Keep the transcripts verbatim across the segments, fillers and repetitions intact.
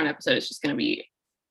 FaceTime episode is just going to be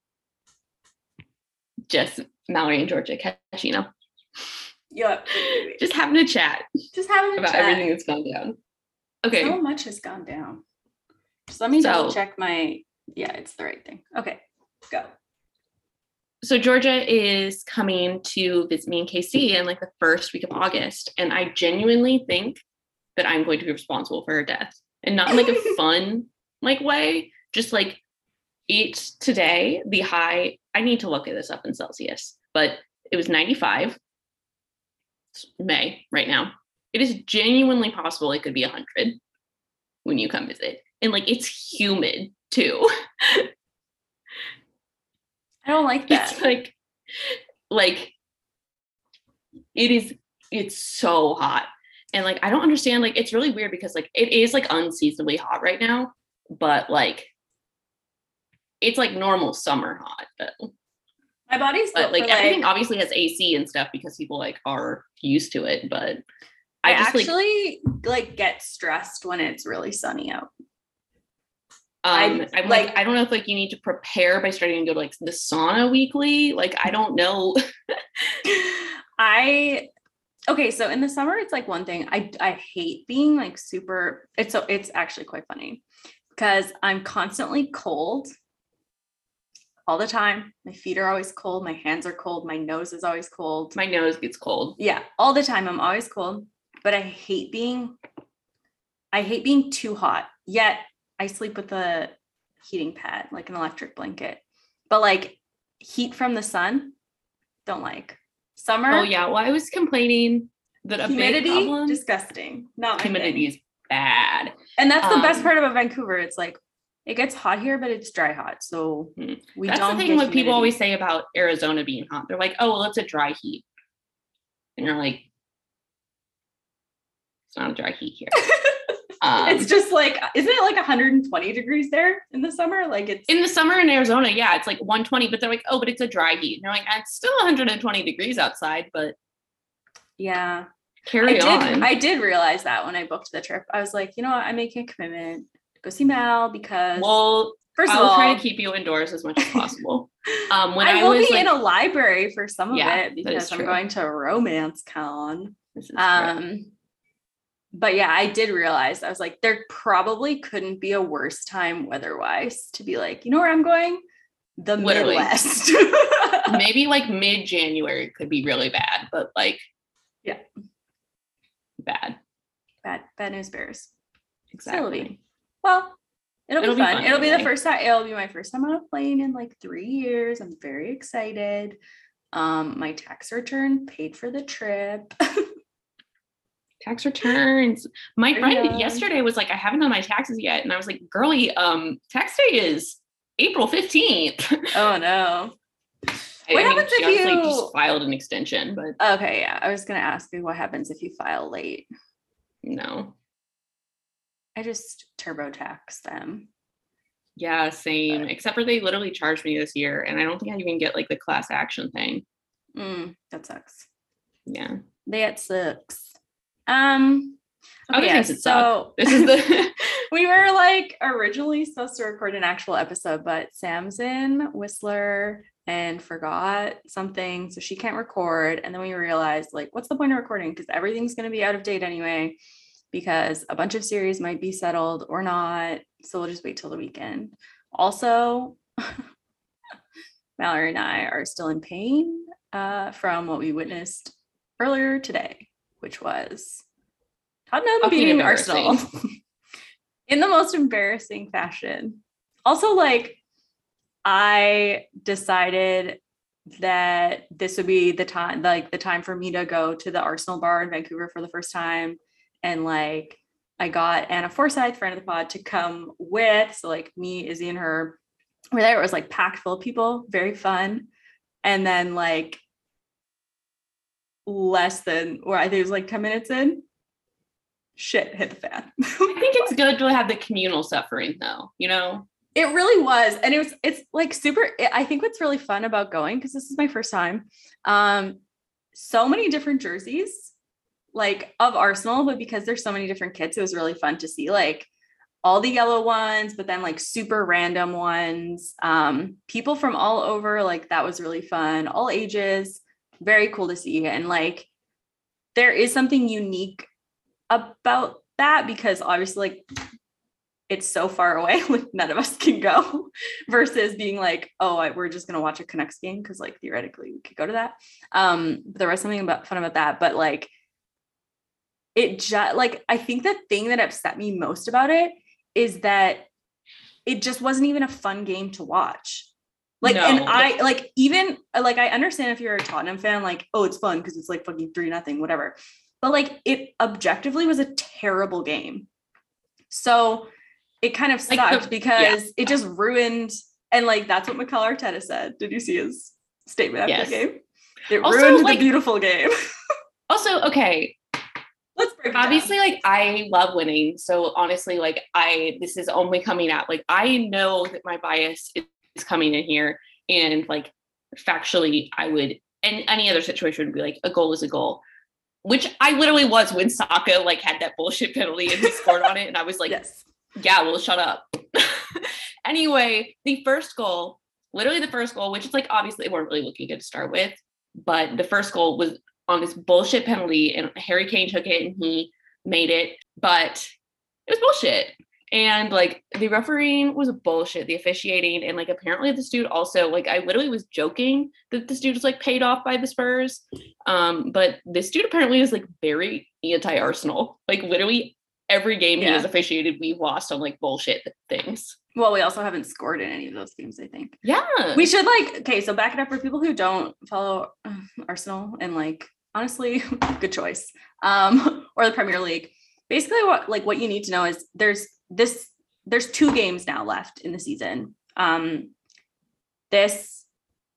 just Mallory and Georgia catching up. Yep. Just having a chat. Just having a about chat. everything that's gone down. Okay. So much has gone down. Just let me So- double check my, yeah, it's the right thing. Okay, go. So Georgia is coming to visit me in K C in like the first week of August. And I genuinely think that I'm going to be responsible for her death. And not in like a fun like way. Just like it's today, the high, I need to look at this up in Celsius, but it was ninety-five. It's May right now. It is genuinely possible it could be one hundred when you come visit. And like it's humid too. I don't like that. It's like, like, it is, it's so hot. And like, I don't understand, like, it's really weird because like, it is like unseasonably hot right now, but like, it's like normal summer hot. But, My body's but built like, for, like, everything obviously has A C and stuff because people like are used to it. But I, I, just actually like, like get stressed when it's really sunny out. like, um, I- I'm like- like, I don't know if like you need to prepare by starting to go to like the sauna weekly. Like, I don't know. I okay, so in the summer it's like one thing. I I hate being like super it's so it's actually quite funny because I'm constantly cold all the time. My feet are always cold, my hands are cold, my nose is always cold. My nose gets cold. Yeah, all the time I'm always cold, but I hate being I hate being too hot. Yet I sleep with a heating pad, like an electric blanket. But like heat from the sun, don't like. Summer, Oh yeah, well I was complaining that a big humidity, problem. disgusting. Not my humidity thing. is bad. And that's the best um, part about Vancouver. It's like it gets hot here, but it's dry hot. So Hmm. we That's don't the get thing what people humidity. always say about Arizona being hot. They're like, oh well, it's a dry heat. And you're like, it's not a dry heat here. um, It's just like, isn't it like one hundred twenty degrees there in the summer? Like it's in the summer in Arizona, yeah, it's like one twenty, but they're like, oh, but it's a dry heat. And you're like, it's still one hundred twenty degrees outside, but yeah. carry I did on. I did realize that when I booked the trip. I was like, you know what, I'm making a commitment to go see Mal because well, first of I'll all, try to keep you indoors as much as possible. Um, when I I, will was be like, in a library for some of Yeah, it that is because I'm true. going to Romance Con. this is Um, but yeah, I did realize I was like, there probably couldn't be a worse time weather-wise to be like, you know where I'm going? The Literally. Midwest. great. Maybe like mid-January could be really bad, but like, Yeah. bad. bad, bad news bears. Exactly. Still be. Well, it'll, It'll be be fun. fun It'll be the anyway. first time. It'll be my first time on a plane in like three years. I'm very excited. Um, my tax return paid for the trip. Tax returns. My There friend you go. yesterday was like, I haven't done my taxes yet. And I was like, girly, um, tax day is April fifteenth. Oh no. I What mean, happens she if obviously you- just filed an extension, but Okay, yeah. I was gonna ask you what happens if you file late. no. I just TurboTax them. Yeah, same. Except for they literally charged me this year, and I don't think I even get like the class action thing. Mm, that sucks. Yeah. That sucks. Um Other okay, yeah, things that suck. so This is the we were like originally supposed to record an actual episode, but Sam's in Whistler and forgot something, so she can't record. And then we realized, like, what's the point of recording? Because everything's going to be out of date anyway, because a bunch of series might be settled or not. So we'll just wait till the weekend. Also, Mallory and I are still in pain uh, from what we witnessed earlier today, which was Tottenham Fucking beating embarrassing. Arsenal in the most embarrassing fashion. Also, like, I decided that this would be the time, like the time for me to go to the Arsenal bar in Vancouver for the first time. And like, I got Anna Forsyth, friend of the pod, to come with. So like me, Izzy, and her were there. It was like packed full of people, very fun. And then like less than, or I think it was like ten minutes in, shit hit the fan. I think it's good to have the communal suffering though, you know? It really was. And it was, it's like super, I think what's really fun about going, because this is my first time, um, so many different jerseys, like of Arsenal, but because there's so many different kits, it was really fun to see like all the yellow ones, but then like super random ones. Um, people from all over, like that was really fun. All ages, very cool to see. And like there is something unique about that because obviously like it's so far away, like none of us can go versus being like, oh, I, we're just going to watch a Canucks game. Cause like theoretically we could go to that. Um, but there was something about fun about that, but like it just like, I think the thing that upset me most about it is that it just wasn't even a fun game to watch. Like, no. And I like, even like, I understand if you're a Tottenham fan, like, oh, it's fun. Cause it's like fucking three, nothing, whatever. But like it objectively was a terrible game. So it kind of sucked like the, because yeah. it just ruined. And like, that's what Mikel Arteta said. Did you see his statement after yes. the game? It also, ruined like, the beautiful game. Also, okay. Let's break it Obviously, down. like, I love winning. So honestly, like, I, this is only coming out. Like, I know that my bias is coming in here. And like, factually, I would, in any other situation would be like, a goal is a goal. Which I literally was when Saka like had that bullshit penalty and he scored on it. And I was like, yes. yeah, well, shut up. Anyway, the first goal, literally the first goal, which is like, obviously they weren't really looking good to start with, but the first goal was on this bullshit penalty and Harry Kane took it and he made it, but it was bullshit. And like the refereeing was bullshit, the officiating. And like, apparently this dude also, like, I literally was joking that this dude was like paid off by the Spurs. Um, but this dude apparently is like very anti-Arsenal. Like literally every game yeah. he has officiated, we've lost on like bullshit things. Well, we also haven't scored in any of those games, I think. Yeah. We should like, okay, so back it up for people who don't follow uh, Arsenal and like, honestly, good choice. Um, or the Premier League. Basically what like what you need to know is there's this, there's two games now left in the season. Um, this,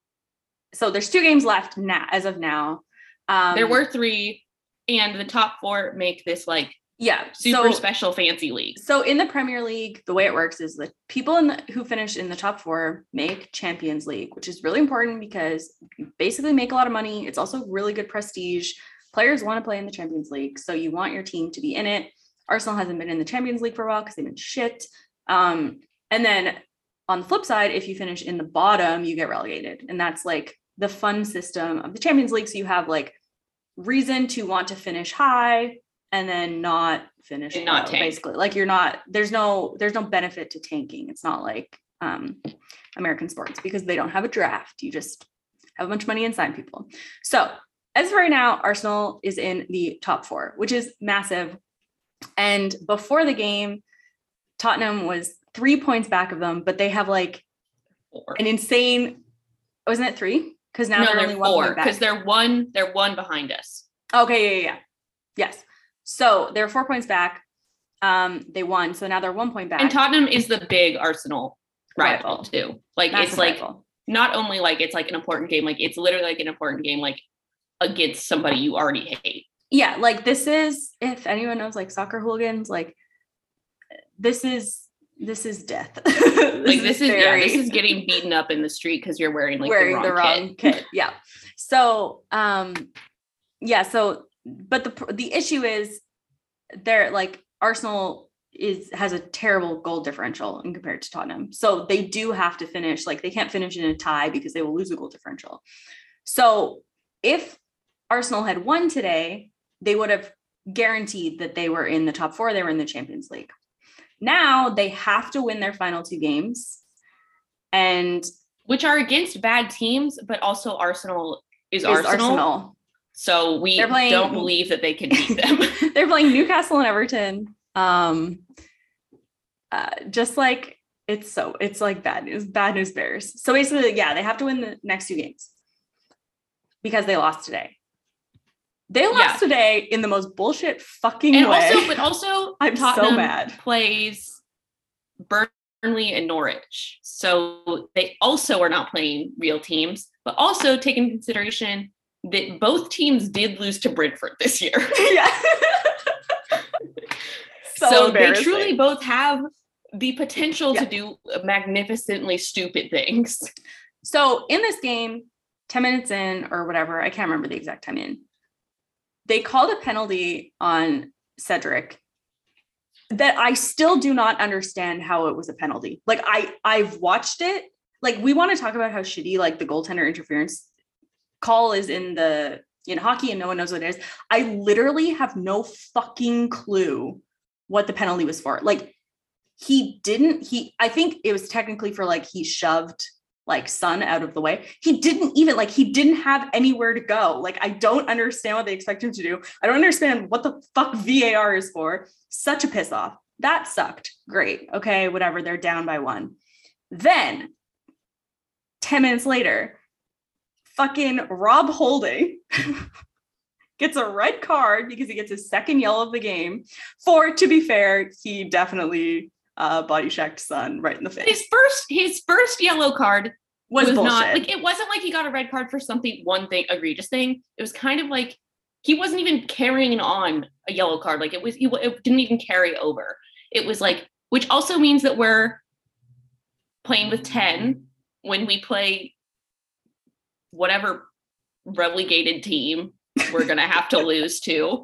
so there's two games left now, as of now. Um, there were three, and the top four make this like yeah super so, special fancy league. So in the Premier League, the way it works is that people in the, who finish in the top four make Champions League, which is really important because you basically make a lot of money. It's also really good prestige. Players want to play in the Champions League, so you want your team to be in it. Arsenal hasn't been in the Champions League for a while because they've been shit. Um, and then on the flip side, if you finish in the bottom, you get relegated. And that's like the fun system of the Champions League. So you have like reason to want to finish high and then not finish and not low, tank. Basically. Like you're not, there's no, there's no benefit to tanking. It's not like um, American sports because they don't have a draft. You just have a bunch of money and sign people. So as of right now, Arsenal is in the top four, which is massive. And before the game, Tottenham was three points back of them, but they have like four. An insane, wasn't it three? Because now no, they're, they're only one four point back. Because they're one, they're one behind us. Okay, yeah, yeah, yeah. Yes. So they're four points back. Um, they won. So now they're one point back. And Tottenham is the big Arsenal rival, rival. too. Like Massive it's like rival. Not only like it's like an important game, like it's literally like an important game, like against somebody you already hate. Yeah, like this is, if anyone knows like soccer hooligans, like this is this is death. this like this is, is very... yeah, this is getting beaten up in the street because you're wearing like wearing the wrong, the wrong kit. kit. Yeah. So um yeah, so but the the issue is they're like Arsenal is has a terrible goal differential in compared to Tottenham. So they do have to finish, like they can't finish in a tie because they will lose a goal differential. So if Arsenal had won today, they would have guaranteed that they were in the top four. They were in the Champions League. Now they have to win their final two games, and which are against bad teams, but also Arsenal is, is Arsenal. Arsenal. So we playing, don't believe that they can beat them. They're playing Newcastle and Everton. Um, uh, just like it's so it's like bad news, bad news bears. So basically, yeah, they have to win the next two games because they lost today. They lost yeah. today in the most bullshit fucking and way. Also, but also, I'm Tottenham so mad. Plays Burnley and Norwich, so they also are not playing real teams. But also take into consideration that both teams did lose to Brentford this year. Yeah. so so they truly both have the potential yeah. to do magnificently stupid things. So in this game, ten minutes in or whatever, I can't remember the exact time in. They called a penalty on Cedric that I still do not understand how it was a penalty. Like I, I've watched it. Like we want to talk about how shitty like the goaltender interference call is in the in hockey and no one knows what it is. I literally have no fucking clue what the penalty was for. Like he didn't, he, I think it was technically for like, he shoved like Son out of the way. He didn't even like, he didn't have anywhere to go. Like, I don't understand what they expect him to do. I don't understand what the fuck V A R is for. Such a piss off. That sucked. Great. Okay. Whatever. They're down by one. Then ten minutes later, fucking Rob Holding gets a red card because he gets his second yellow of the game. For, to be fair, he definitely uh, body checked Son right in the face. His first, his first yellow card was, was bullshit. not like, it wasn't like he got a red card for something, one thing, egregious thing. It was kind of like he wasn't even carrying on a yellow card. Like it was, it didn't even carry over. It was like, which also means that we're playing with ten when we play whatever relegated team we're gonna have to lose to.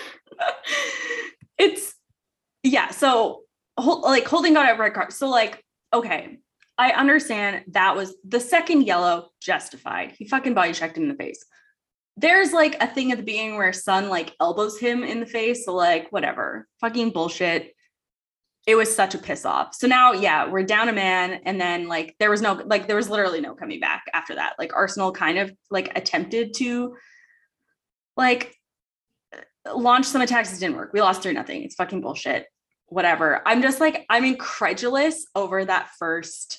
It's yeah. So like Holding got a red card. So like, okay, I understand that was the second yellow justified. He fucking body checked him in the face. There's like a thing at the beginning where Son like elbows him in the face. So like, whatever, fucking bullshit. It was such a piss off. So now, yeah, we're down a man. And then like, there was no, like, there was literally no coming back after that. Like Arsenal kind of like attempted to like launch some attacks. It didn't work. We lost three nothing. It's fucking bullshit. Whatever. I'm just like, I'm incredulous over that first,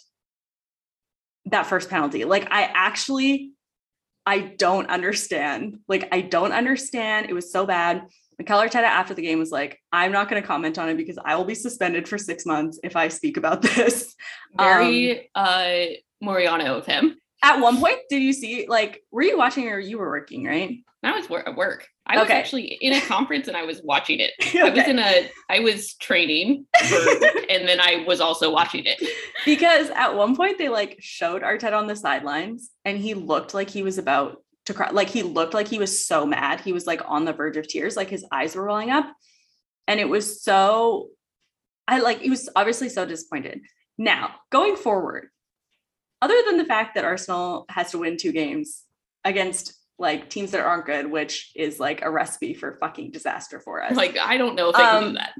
that first penalty. Like I actually, I don't understand. Like, I don't understand. It was so bad. Mikel Arteta after the game was like, I'm not going to comment on it because I will be suspended for six months if I speak about this. Very um, uh, Moriano of him. At one point, did you see, like, were you watching or you were working, right? I was at work. I was okay. actually in a conference and I was watching it. okay. I was in a, I was training for, and then I was also watching it. Because at one point they like showed Arteta on the sidelines and he looked like he was about to cry. Like he looked like he was so mad. He was like on the verge of tears, like his eyes were rolling up. And it was so, I like, he was obviously so disappointed. Now, going forward, other than the fact that Arsenal has to win two games against like teams that aren't good, which is like a recipe for fucking disaster for us. Like, I don't know if they um, can do that.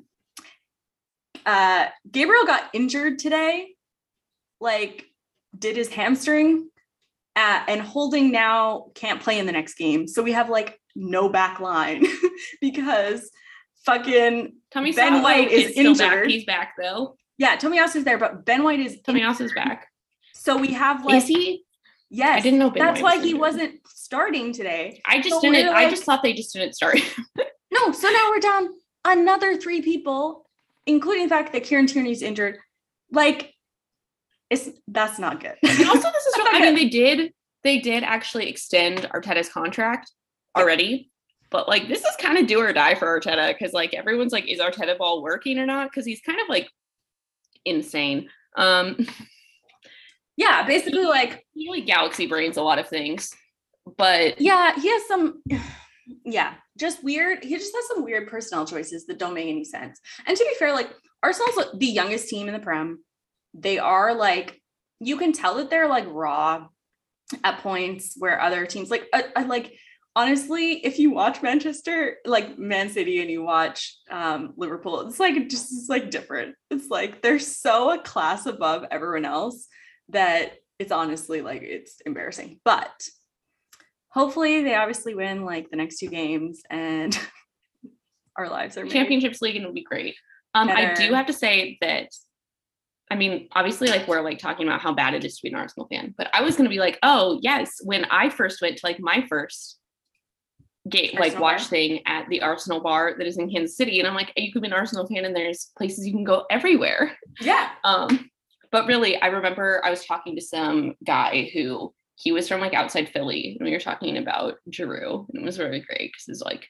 Uh, Gabriel got injured today, like did his hamstring. Uh, and Holding now can't play in the next game. So we have like no back line because fucking Tommy Ben White is, is injured. Back. He's back though. Yeah, Tomiyasu's there, but Ben White is Tomiyasu's back. So we have like Is he? Yes. I didn't know Ben That's White why was he injured. wasn't starting today. I just so didn't like, I just thought they just didn't start. No, so now we're down another three people, including the fact that Kieran Tierney's injured. Like it's that's not good. And also, this is really, I mean, they did they did actually extend Arteta's contract already, but like this is kind of do or die for Arteta because like everyone's like, is Arteta ball working or not? Because he's kind of like insane. Um, yeah, basically he, like he like galaxy brains a lot of things, but yeah, he has some. Yeah, just weird. He just has some weird personnel choices that don't make any sense. And to be fair, like Arsenal's the youngest team in the Prem. They are like, you can tell that they're like raw at points where other teams like, I, I like, honestly, if you watch Manchester, like Man City and you watch um, Liverpool, it's like, it just is like different. It's like, they're so a class above everyone else that it's honestly like, it's embarrassing, but hopefully they obviously win like the next two games and our lives are made. Championships League and it'll be great. Um, I do have to say that, I mean, obviously like we're like talking about how bad it is to be an Arsenal fan, but I was going to be like, oh yes, when I first went to like my first game, like watch bar? thing at the Arsenal bar that is in Kansas City. And I'm like, you could be an Arsenal fan and there's places you can go everywhere. Yeah. Um, but really, I remember I was talking to some guy who he was from like outside Philly and we were talking about Giroud and it was really great because it's like,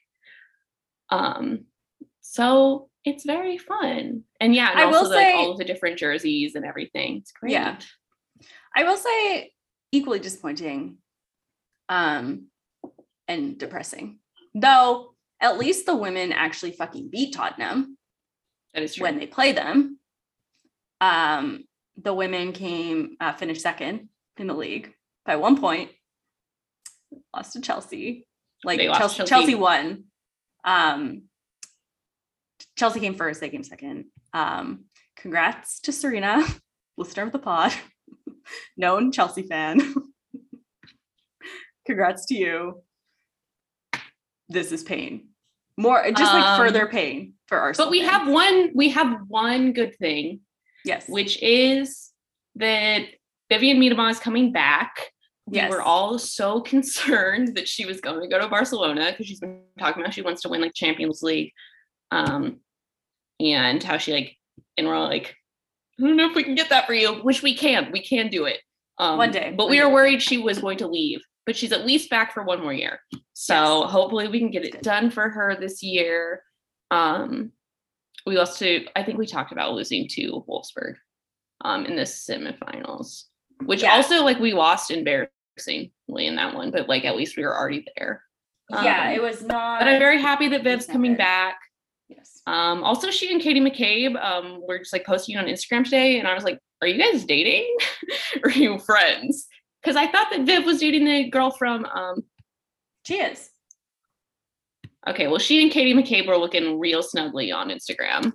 um, so it's very fun. And yeah, and I also will the, say, like all of the different jerseys and everything. It's great. Yeah. I will say equally disappointing um, and depressing. Though at least the women actually fucking beat Tottenham. That is true. when they play them. Um, the women came uh, finished second in the league by one point. Lost to Chelsea. Like They lost Chelsea, Chelsea. Chelsea won. Um, Chelsea came first. They came second. Um, congrats to Serena, listener of the pod, known Chelsea fan. Congrats to you. This is pain. More just like Um, further pain for Arsenal. But we fans. have one, we have one good thing, yes, which is that Vivian Miedema is coming back. We Yes. were all so concerned that she was going to go to Barcelona because she's been talking about she wants to win like Champions League. Um, and how she like, and we're all like, I don't know if we can get that for you, which we can, we can do it. Um, One day, But one we were day. worried she was going to leave, but she's at least back for one more year. So Yes. hopefully we can get it done for her this year. Um, we lost to, I think we talked about losing to Wolfsburg um, in the semifinals, which Yeah. also like we lost embarrassingly in that one, but like at least we were already there. yeah, Um, it was not. But I'm very happy that It's Viv's not coming good. back. Yes. Um, also, she and Katie McCabe um, were just like posting on Instagram today, and I was like, "Are you guys dating? Or are you friends?" Because I thought that Viv was dating the girl from. Um, She is. okay, well, she and Katie McCabe were looking real snugly on Instagram.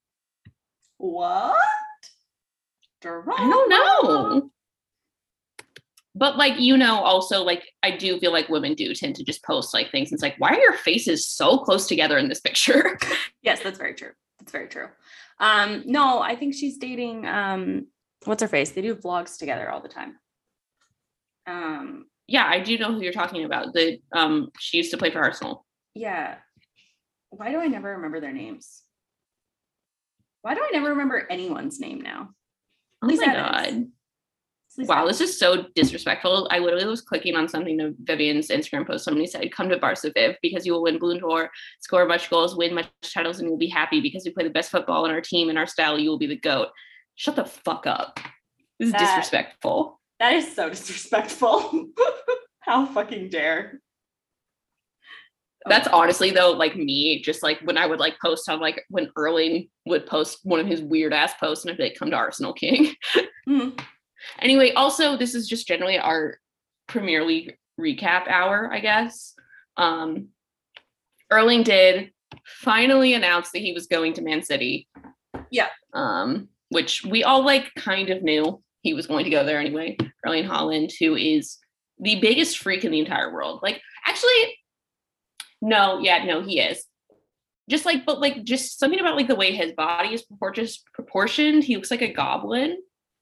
What? I don't know. But like, you know, also like I do feel like women do tend to just post like things. It's like, why are your faces so close together in this picture? Yes, that's very true. That's very true. Um, no, I think she's dating um what's her face? They do vlogs together all the time. Um, Yeah, I do know who you're talking about. The um she used to play for Arsenal. yeah. Why do I never remember their names? Why do I never remember anyone's name now? Oh Lisa my Evans. god. Lisa Wow, Evans. this is so disrespectful. I literally was clicking on something to Vivian's Instagram post. Somebody said, "Come to Barca Viv because you will win Ballon d'Or, score much goals, win much titles, and you'll be happy because we play the best football in our team and our style. You will be the GOAT." Shut the fuck up. This is That- disrespectful. That is so disrespectful. How fucking dare. That's Okay. honestly though, like me, just like when I would like post on like when Erling would post one of his weird ass posts and I'd be like, "Come to Arsenal, King." Mhm. Anyway, also this is just generally our Premier League recap hour, I guess. Um, Erling did finally announce that he was going to Man City. Yeah. Um, which we all like kind of knew he was going to go there anyway. Erling Haaland, who is the biggest freak in the entire world. Like, actually, no, yeah, no, he is. Just like, but like, just something about like the way his body is propor- proportioned. He looks like a goblin.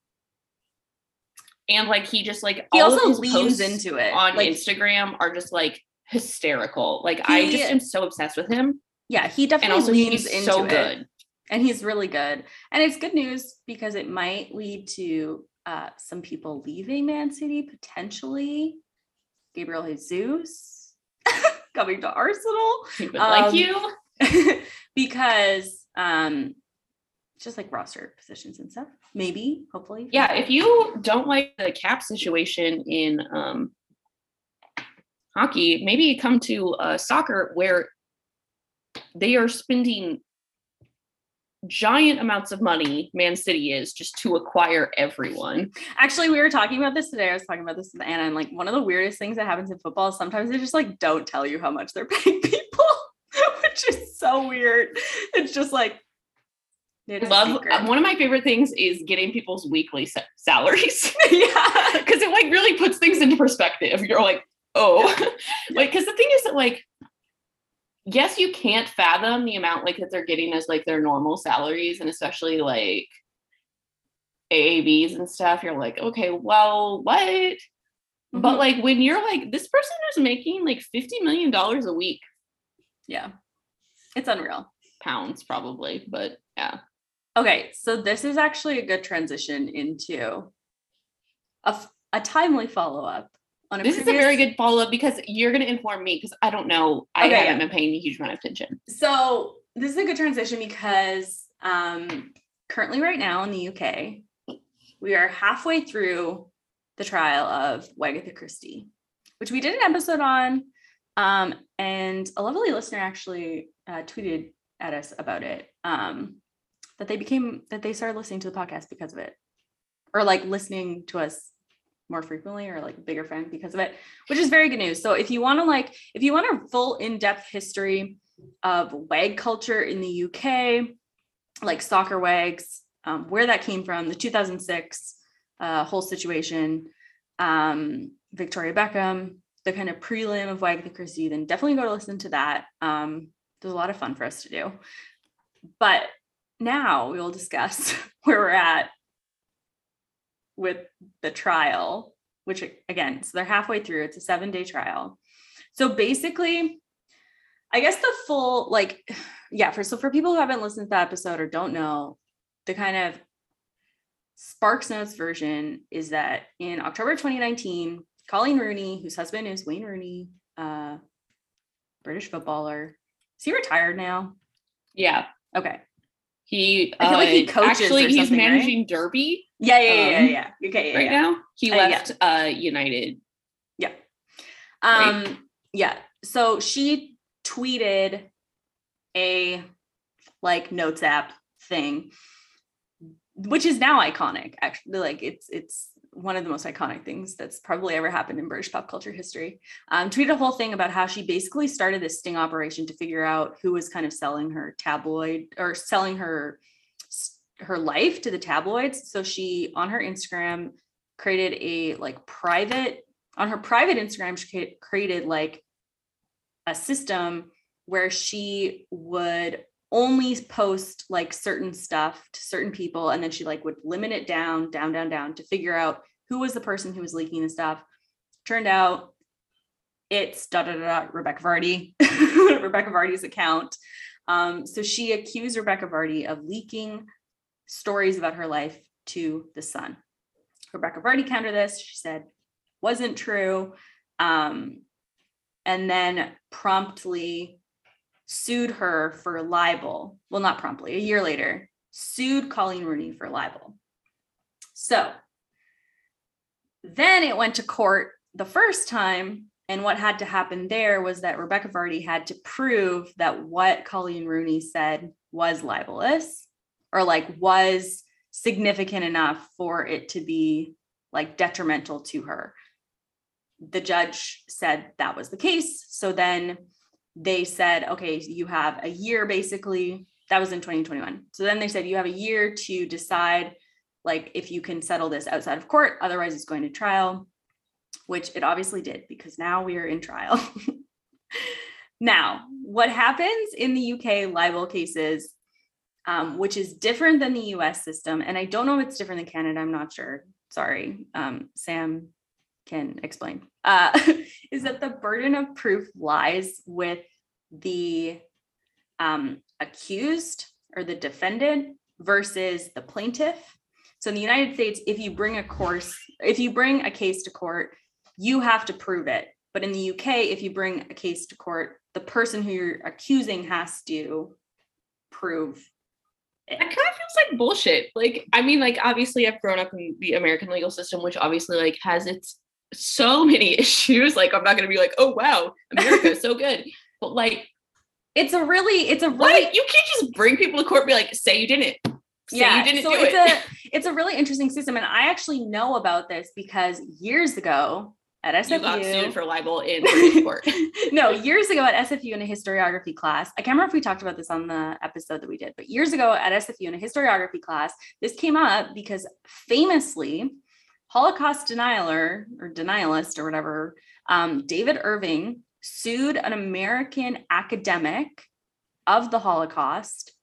And like he just like He all also of his leans posts into it. on Like, Instagram are just like hysterical. Like I He- just am so obsessed with him. yeah, he And definitely also leans he's into so it. good. And he's really good. And it's good news because it might lead to uh, some people leaving Man City, potentially. Gabriel Jesus coming to Arsenal. He would Um, like you. because um, just like roster positions and stuff. Maybe, hopefully. Yeah, if you don't like the cap situation in um, hockey, maybe come to uh, soccer where they are spending giant amounts of money, Man City is, just to acquire everyone. Actually, we were talking about this today. I was talking about this with Anna, and like one of the weirdest things that happens in football is sometimes they just like don't tell you how much they're paying people, which is so weird. It's just like it's I a love secret. one of my favorite things is getting people's weekly sa- salaries yeah. because it like really puts things into perspective. You're like, oh, like because the thing is that like, yes, you can't fathom the amount like that they're getting as like their normal salaries, and especially like A A Vs and stuff. You're like, okay, well, what? Mhm. But like when you're like, this person is making like fifty million dollars a week, Yeah. It's unreal. pounds probably, but yeah. Okay, so this is actually a good transition into a, f- a timely follow-up on a This is a previous- very good follow-up because you're going to inform me because I don't know. I Okay, haven't yeah. been paying a huge amount of attention. So this is a good transition because um, currently right now in the U K, we are halfway through the trial of Wagatha Christie, which we did an episode on. Um, and a lovely listener actually uh, tweeted at us about it. Um, that they became that they started listening to the podcast because of it, or like listening to us more frequently, or like a bigger fan because of it, which is very good news. So if you want to like if you want a full in-depth history of WAG culture in the U K, like soccer WAGs, um, where that came from, the two thousand six uh, whole situation, um, Victoria Beckham, the kind of prelim of Wag the Christie, then definitely go to listen to that. Um, there's a lot of fun for us to do. But now we will discuss where we're at with the trial, which again, so they're halfway through. It's a seven-day trial. So basically, I guess the full, like, yeah, for so for people who haven't listened to the episode or don't know, the kind of Sparks Notes version is that in October twenty nineteen, Colleen Rooney, whose husband is Wayne Rooney, uh, British footballer. Is he retired now? Yeah. Okay. He, I feel uh, like he coaches actually, or he's something, managing right? Derby. Yeah, yeah, yeah, um, yeah, yeah. Okay, yeah, right yeah. now. He Uh, left yeah. uh, United. Yeah. Um, Right. yeah. So she tweeted a like notes app thing, which is now iconic. Actually, like it's it's one of the most iconic things that's probably ever happened in British pop culture history. Um, tweeted a whole thing about how she basically started this sting operation to figure out who was kind of selling her tabloid or selling her her life to the tabloids. So she on her Instagram created a like private on her private Instagram, she created like a system where she would only post like certain stuff to certain people, and then she like would limit it down, down, down, down to figure out who was the person who was leaking the stuff. Turned out it's da da da, da Rebecca Vardy, Rebecca Vardy's account. Um, so she accused Rebecca Vardy of leaking stories about her life to the Sun. Rebecca Vardy countered this. She said wasn't true, um, and then promptly sued her for libel. Well, not promptly, a year later, sued Colleen Rooney for libel. So then it went to court the first time, and what had to happen there was that Rebecca Vardy had to prove that what Colleen Rooney said was libelous, or like was significant enough for it to be like detrimental to her. The judge said that was the case. So then they said, okay, you have a year basically. That was in twenty twenty-one. So then they said you have a year to decide like if you can settle this outside of court, otherwise it's going to trial, which it obviously did because now we are in trial. Now, what happens in the U K libel cases, um, which is different than the U S system, and I don't know if it's different than Canada, I'm not sure. Sorry, um, Sam can explain, uh, is that the burden of proof lies with the um, accused or the defendant versus the plaintiff. So in the United States, if you bring a course, if you bring a case to court, you have to prove it. But in the U K, if you bring a case to court, the person who you're accusing has to prove it. That kind of feels like bullshit. Like, I mean, like, obviously I've grown up in the American legal system, which obviously like has its so many issues. Like, I'm not going to be like, oh, wow, America is so good. But like, it's a really, it's a really, what? You can't just bring people to court and be like, say you didn't. Say yeah, you didn't so do it's it. a, it's a really interesting system. And I actually know about this because years ago at S F U. You got sued for libel in British court. No, years ago at S F U in a historiography class, I can't remember if we talked about this on the episode that we did, but years ago at S F U in a historiography class, this came up because famously, Holocaust denialer or denialist or whatever, um, David Irving sued an American academic of the Holocaust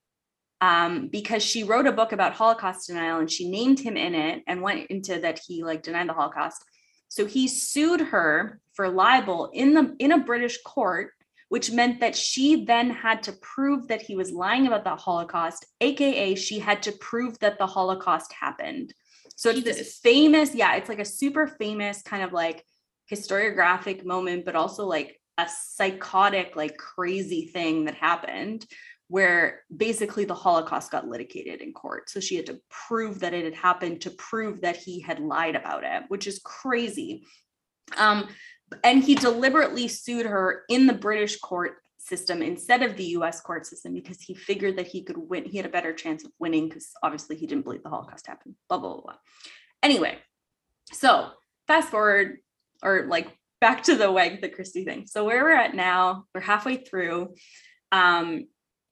um, because she wrote a book about Holocaust denial and she named him in it and went into that he like denied the Holocaust. So he sued her for libel in the in a British court, which meant that she then had to prove that he was lying about the Holocaust, aka she had to prove that the Holocaust happened. So it's Jesus. this famous, yeah, it's like a super famous kind of like historiographic moment, but also like a psychotic, like crazy thing that happened where basically the Holocaust got litigated in court. So she had to prove that it had happened to prove that he had lied about it, which is crazy. Um, and he deliberately sued her in the British court system instead of the U S court system because he figured that he could win. He had a better chance of winning because obviously he didn't believe the Holocaust happened, blah, blah, blah, blah. Anyway, so fast forward or like back to the Wagatha Christie thing. So where we're at now, we're halfway through. Um,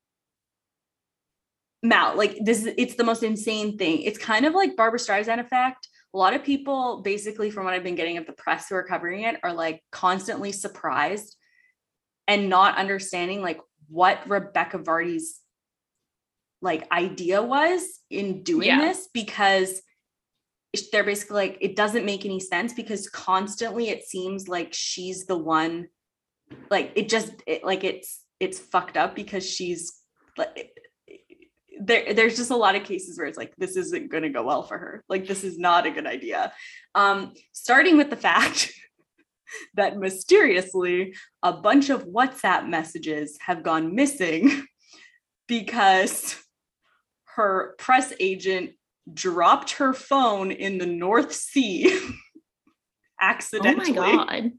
Mal, like this, it's the most insane thing. It's kind of like Barbra Streisand effect. A lot of people, basically, from what I've been getting of the press who are covering it, are like constantly surprised and not understanding like what Rebecca Vardy's like idea was in doing yeah. this, because they're basically like, it doesn't make any sense because constantly it seems like she's the one, like it just it, like it's it's fucked up because she's like there there's just a lot of cases where it's like this isn't going to go well for her, like this is not a good idea, um starting with the fact that mysteriously a bunch of WhatsApp messages have gone missing because her press agent dropped her phone in the North Sea accidentally. Oh my God.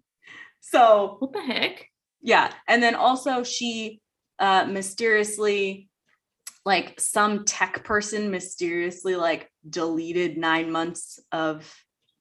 So what the heck? Yeah. And then also she uh, mysteriously, like some tech person mysteriously like deleted nine months of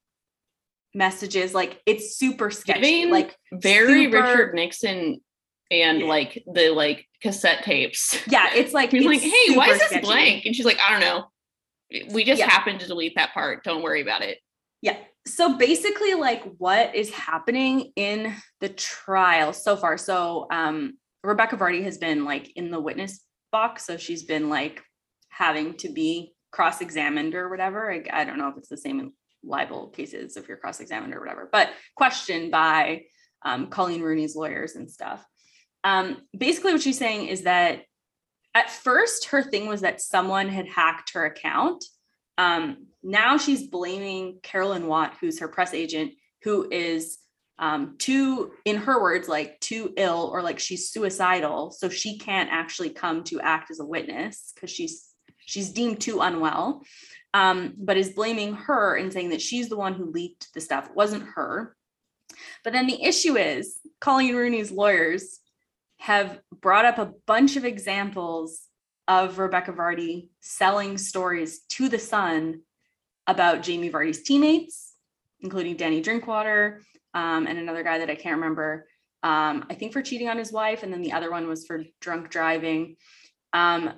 messages. Like it's super sketchy. Giving like very super, Richard Nixon and yeah. like the like cassette tapes. Yeah. It's like, he's it's like, hey, why is this sketchy. blank? And she's like, I don't know. We just yeah. happened to delete that part. Don't worry about it. Yeah. So basically like what is happening in the trial so far. So um, Rebecca Vardy has been like in the witness box. So she's been like having to be cross-examined or whatever. I, I don't know if it's the same in libel cases if you're cross-examined or whatever, but questioned by um, Colleen Rooney's lawyers and stuff. Um, basically what she's saying is that at first, her thing was that someone had hacked her account. Um, now she's blaming Carolyn Watt, who's her press agent, who is um, too, in her words, like too ill or like she's suicidal. So she can't actually come to act as a witness because she's she's deemed too unwell, um, but is blaming her and saying that she's the one who leaked the stuff. It wasn't her. But then the issue is Colleen Rooney's lawyers have brought up a bunch of examples of Rebecca Vardy selling stories to the Sun about Jamie Vardy's teammates, including Danny Drinkwater um, and another guy that I can't remember, um, I think for cheating on his wife. And then the other one was for drunk driving, um,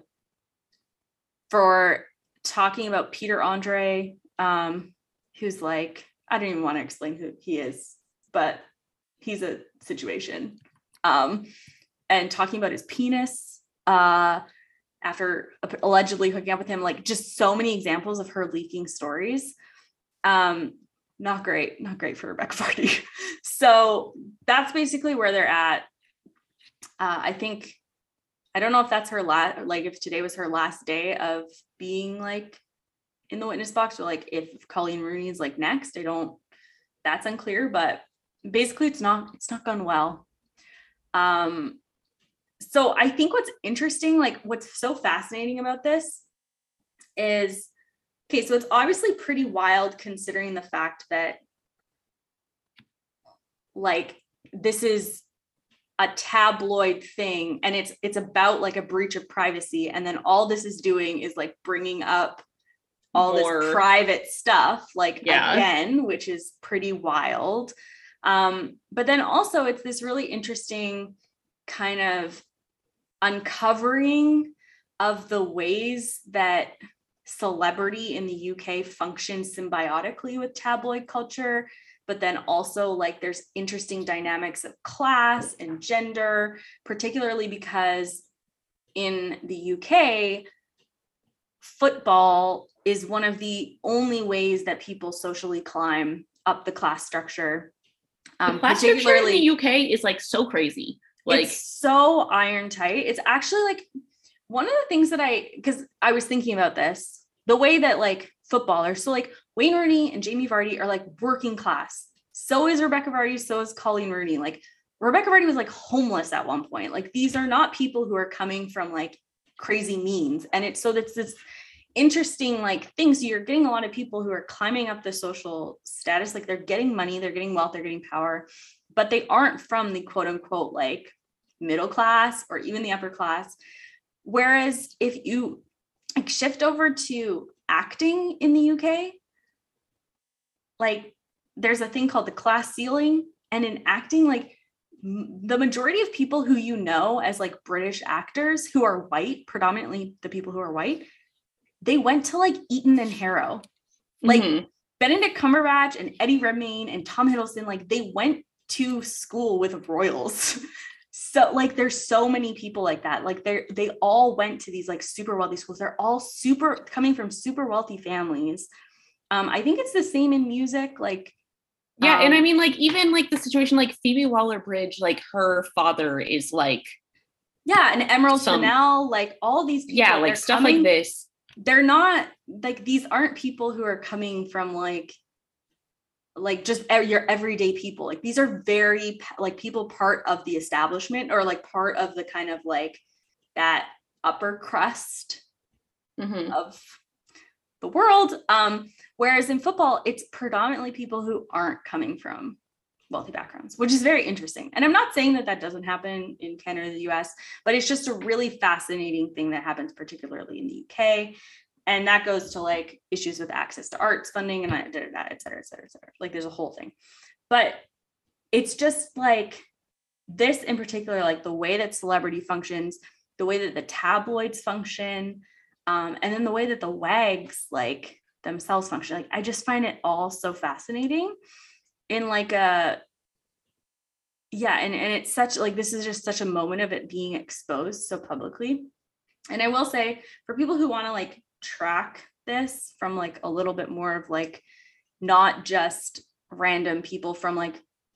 for talking about Peter Andre, um, who's like, I don't even want to explain who he is, but he's a situation. Um, and talking about his penis uh, after allegedly hooking up with him, like just so many examples of her leaking stories. Um, not great, not great for Rebecca Vardy. So that's basically where they're at. Uh, I think, I don't know if that's her last, like if today was her last day of being like in the witness box, or like if Colleen Rooney is like next, I don't, that's unclear, but basically it's not, it's not gone well. Um, So I think what's interesting, like what's so fascinating about this is, okay, so it's obviously pretty wild considering the fact that like this is a tabloid thing and it's it's about like a breach of privacy, and then all this is doing is like bringing up all More. this private stuff like yeah. again, which is pretty wild. Um, but then also it's this really interesting kind of uncovering of the ways that celebrity in the U K functions symbiotically with tabloid culture, but then also like there's interesting dynamics of class and gender, particularly because in the U K, football is one of the only ways that people socially climb up the class structure. Um, the class structure in the U K is like so crazy. Like it's so iron tight. It's actually like one of the things that I, because I was thinking about this, the way that like footballers, so like Wayne Rooney and Jamie Vardy are like working class. So is Rebecca Vardy. So is Colleen Rooney. Like Rebecca Vardy was like homeless at one point. Like these are not people who are coming from like crazy means. And it's so that's this interesting like thing. So you're getting a lot of people who are climbing up the social status. Like they're getting money, they're getting wealth, they're getting power, but they aren't from the quote unquote like middle class or even the upper class. Whereas if you like shift over to acting in the U K, like there's a thing called the class ceiling. And in acting, like m- the majority of people who you know as like British actors who are white, predominantly the people who are white, they went to like Eton and Harrow. Like Mhm. Benedict Cumberbatch and Eddie Redmayne and Tom Hiddleston, like they went to school with royals. So like there's so many people like that. Like they they all went to these like super wealthy schools. They're all super coming from super wealthy families. Um, I think it's the same in music. Like Yeah, and I um, mean, like, even like the situation, like Phoebe Waller-Bridge, like her father is like, yeah, and Emerald some, Fennell, like all these people, yeah, like, like they're stuff coming, like this. they're not like these aren't people who are coming from like like just e- your everyday people. Like these are very p- like people part of the establishment or like part of the kind of like that upper crust Mhm. of the world. Um, whereas in football, it's predominantly people who aren't coming from wealthy backgrounds, which is very interesting. And I'm not saying that that doesn't happen in Canada or the U S, but it's just a really fascinating thing that happens particularly in the U K. And that goes to like issues with access to arts funding and that, et cetera, et cetera, et cetera. Like there's a whole thing. But it's just like this in particular, like the way that celebrity functions, the way that the tabloids function, um, and then the way that the wags like themselves function. Like I just find it all so fascinating in like a yeah, and, and it's such like this is just such a moment of it being exposed so publicly. And I will say for people who want to like track this from like a little bit more of like not just random people from like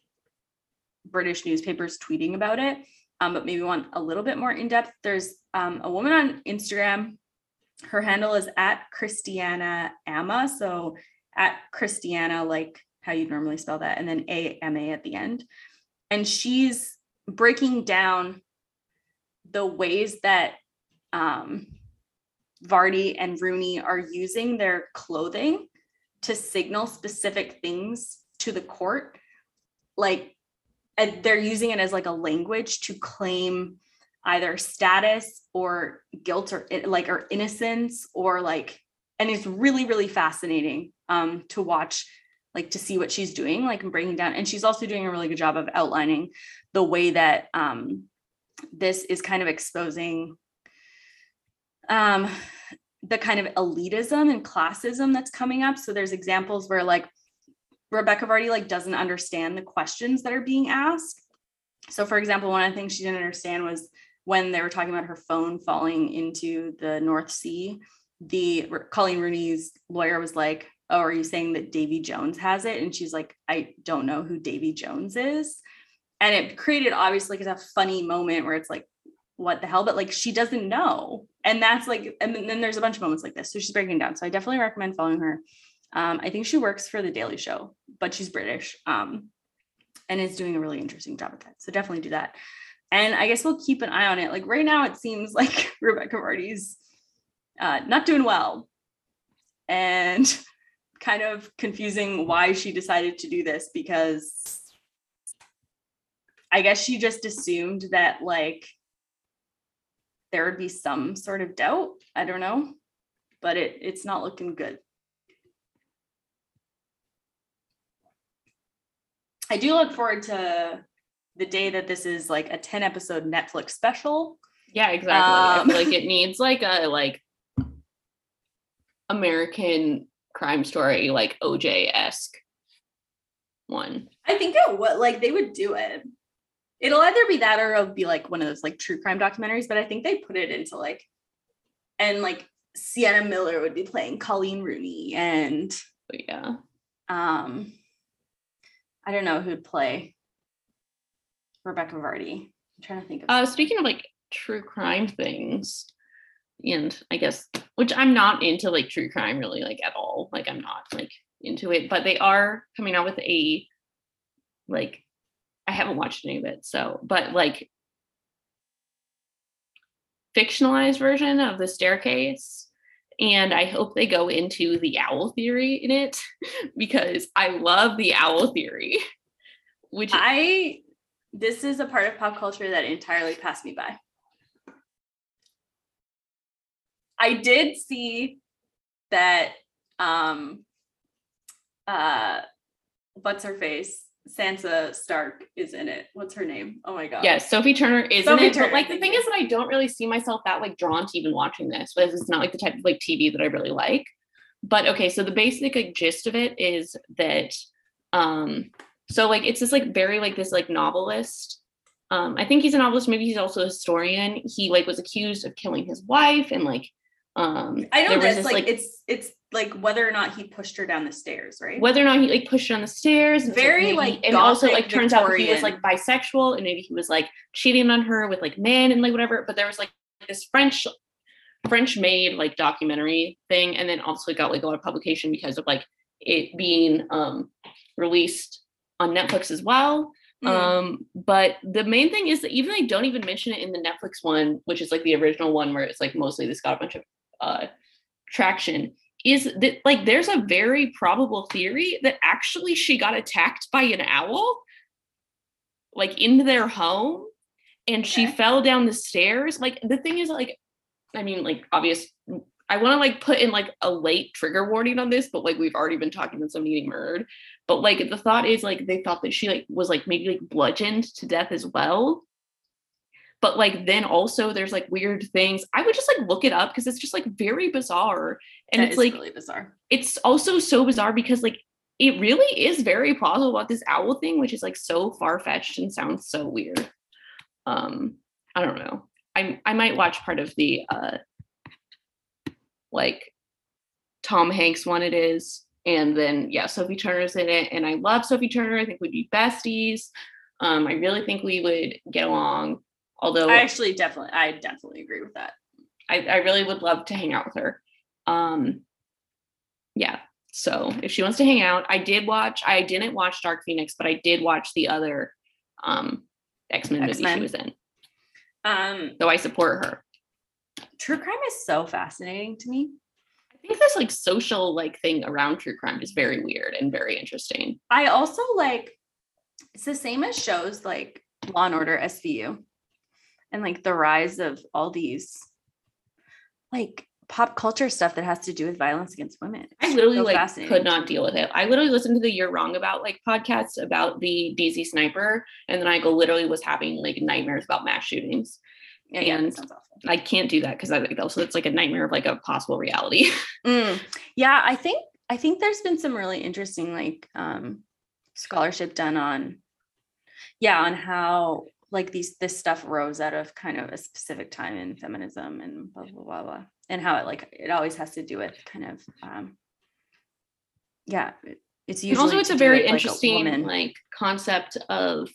British newspapers tweeting about it, um, but maybe want a little bit more in depth. There's um, a woman on Instagram. Her handle is at Christiana Amma. So at Christiana, like how you normally spell that, and then A M A at the end. And she's breaking down the ways that um, Vardy and Rooney are using their clothing to signal specific things to the court. Like and they're using it as like a language to claim either status or guilt or like or innocence or like, and it's really, really fascinating um, to watch, like to see what she's doing, like breaking down. And she's also doing a really good job of outlining the way that um, this is kind of exposing um, the kind of elitism and classism that's coming up. So there's examples where like Rebecca Vardy like doesn't understand the questions that are being asked. So for example, one of the things she didn't understand was when they were talking about her phone falling into the North Sea, the Colleen Rooney's lawyer was like, oh, are you saying that Davy Jones has it? And she's like, I don't know who Davy Jones is. And it created obviously like a funny moment where it's like, what the hell? But like, she doesn't know. And that's like, and then there's a bunch of moments like this. So she's breaking down. So I definitely recommend following her. Um, I think she works for The Daily Show, but she's British um, and is doing a really interesting job at that. So definitely do that. And I guess we'll keep an eye on it. Like right now, it seems like Rebecca Vardy's uh, not doing well and kind of confusing why she decided to do this, because I guess she just assumed that like there would be some sort of doubt. I don't know, but it it's not looking good. I do look forward to the day that this is like a ten episode Netflix special. Yeah, exactly. Um, I feel like it needs like a like American crime story, like O J-esque one. I think it would like they would do it. It'll either be that or it'll be like one of those like true crime documentaries, but I think they put it into like, and like Sienna Miller would be playing Colleen Rooney and But yeah. um I don't know who'd play Rebecca Vardy. I'm trying to think of Uh, speaking of like true crime things, and I guess which I'm not into like true crime really like at all. Like I'm not like into it, but they are coming out with a like I haven't watched any of it, so but like fictionalized version of The Staircase. And I hope they go into the owl theory in it because I love the owl theory. Which I This is a part of pop culture that entirely passed me by. I did see that um uh what's her face? Sansa Stark is in it. What's her name? Oh my god. Yes, Sophie Turner is Sophie in it. Turner, But like the thank thing you. is that I don't really see myself that like drawn to even watching this, but it's not like the type of like T V that I really like. But okay, so the basic like gist of it is that um so like it's this like very like this like novelist. Um, I think he's a novelist, maybe he's also a historian. He like was accused of killing his wife and like um I know there was this, this, like, like it's it's like whether or not he pushed her down the stairs, right? whether or not he like pushed her on the stairs. and, Very, maybe- like, and also gothic like turns out that he was Victorian. like bisexual and maybe he was like cheating on her with like men and like whatever. But there was like this French French made like documentary thing, and then also got like a lot of publication because of like it being um released on Netflix as well. Mm. Um, but the main thing is that even they don't even mention it in the Netflix one, which is like the original one where it's like mostly this got a bunch of uh traction, is that like there's a very probable theory that actually she got attacked by an owl like into their home and she Okay. fell down the stairs. Like the thing is like I mean like obvious I want to like put in like a late trigger warning on this, but like we've already been talking about someone getting murdered. But like the thought is like they thought that she like was like maybe like bludgeoned to death as well. But like then also there's like weird things. I would just like look it up because it's just like very bizarre. And That it's is like really bizarre. it's also so bizarre because like it really is very plausible about this owl thing, which is like so far-fetched and sounds so weird. Um, I don't know. I I might watch part of the uh like Tom Hanks one it is. And then yeah, Sophie Turner's in it. And I love Sophie Turner. I think we'd be besties. Um, I really think we would get along. Although I actually definitely I definitely agree with that. I, I really would love to hang out with her. Um, yeah. So if she wants to hang out, I did watch, I didn't watch Dark Phoenix, but I did watch the other um, X-Men, movie X-Men. she was in. Um, So I support her. True crime is so fascinating to me. I think this like social like thing around true crime is very weird and very interesting. I also like, it's the same as shows like Law and Order S V U and like the rise of all these like pop culture stuff that has to do with violence against women. I literally so like could not deal with it. I literally listened to the You're Wrong About like podcasts about the D C sniper, and then I go literally was having like nightmares about mass shootings. Yeah, yeah, and that sounds awful. I can't do that because I like also it's like a nightmare of like a possible reality. Mm. Yeah, I think I think there's been some really interesting like um scholarship done on yeah, on how like these this stuff rose out of kind of a specific time in feminism and blah blah blah blah. And how it like it always has to do with kind of um yeah, it's usually and also it's to a do very with, like, a interesting woman. like concept of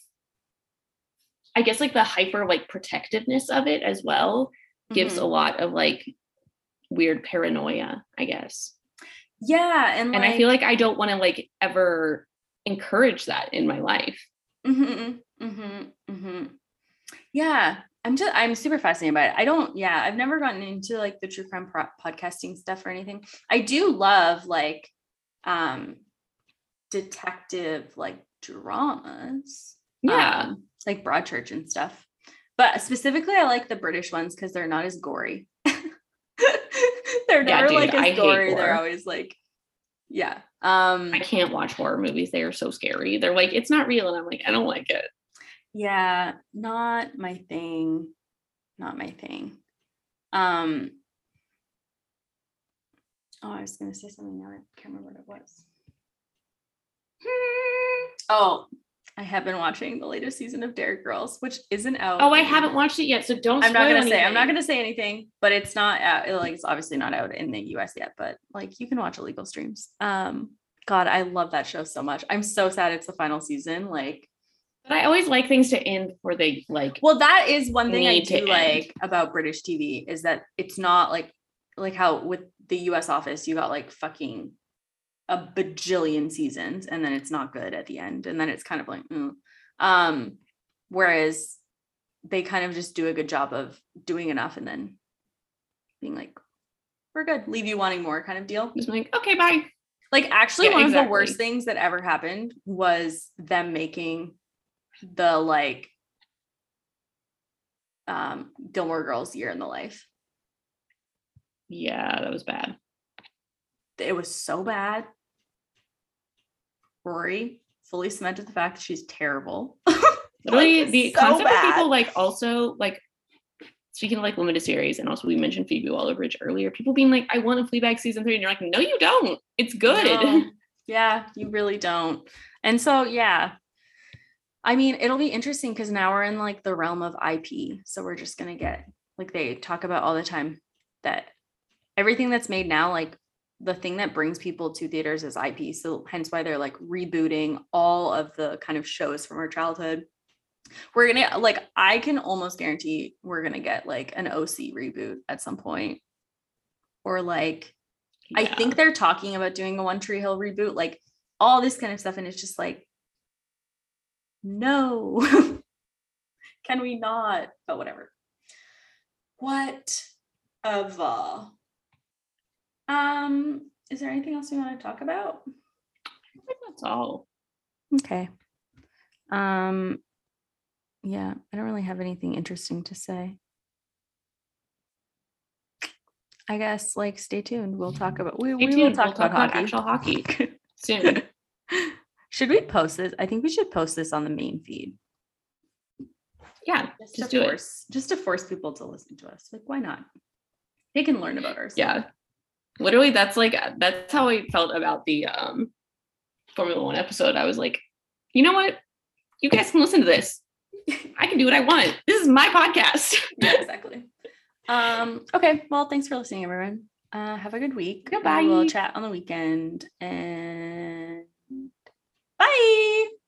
I guess like the hyper like protectiveness of it as well gives Mhm. a lot of like weird paranoia, I guess. Yeah, and And like, I feel like I don't want to like ever encourage that in my life. mm-hmm, mm-hmm, mm-hmm. Yeah, I'm just I'm super fascinated by it. I don't yeah, I've never gotten into like the true crime pro- podcasting stuff or anything. I do love like um detective like dramas. Yeah. Um, like Broadchurch and stuff. But specifically I like the British ones because they're not as gory. They're Yeah, never dude, like I as hate gory. They're gore. always like, yeah. Um I can't watch horror movies. They are so scary. They're like, it's not real. And I'm like, I don't like it. yeah, not my thing. Not my thing. Um oh, I was gonna say something now. I can't remember what it was. Oh, I have been watching the latest season of Dare Girls, which isn't out. Oh, I haven't watched it yet. So don't I'm not spoil gonna say I'm anything. not gonna say anything, but it's not out. Like it's obviously not out in the U S yet, but like you can watch illegal streams. Um, God, I love that show so much. I'm so sad it's the final season. Like, But I always like things to end before they like well, that is one thing I Need to do end. like about British T V is that it's not like like how with the U S Office you got like fucking a bajillion seasons and then it's not good at the end and then it's kind of like mm. um whereas they kind of just do a good job of doing enough and then being like we're good, leave you wanting more kind of deal. just like, okay, bye. Like actually Yeah, one of exactly. the worst things that ever happened was them making the like um Gilmore Girls Year in the Life. Yeah, that was bad. It was so bad. Rory fully cemented the fact that she's terrible. Literally, like, the so concept bad. of people like also like speaking of like limited series, and also we mentioned Phoebe Waller-Bridge earlier, people being like, I want a Fleabag season three, and you're like, no, you don't. It's good. No. Yeah, you really don't. And so, yeah, I mean, it'll be interesting because now we're in like the realm of I P. So we're just going to get, like they talk about all the time, that everything that's made now, like the thing that brings people to theaters is I P. So hence why they're like rebooting all of the kind of shows from our childhood. We're going to like, I can almost guarantee we're going to get like an O C reboot at some point. Or like, yeah. I think they're talking about doing a One Tree Hill reboot, like all this kind of stuff. And it's just like, no, can we not? But whatever. What of uh um is there anything else we want to talk about? I think that's all. Okay. Um yeah, I don't really have anything interesting to say. I guess like stay tuned. We'll talk about we, we will talk, we'll about, talk hockey. about actual hockey soon. Should we post this? I think we should post this on the main feed. Yeah, just, just to do force, it. Just to force people to listen to us. Like, why not? They can learn about ourselves. Yeah. Literally, that's like, that's how I felt about the um, Formula One episode. I was like, you know what? You guys can listen to this. I can do what I want. This is my podcast. Yeah, exactly. Um, okay. Well, thanks for listening, everyone. Uh, have a good week. Goodbye. We'll chat on the weekend and bye.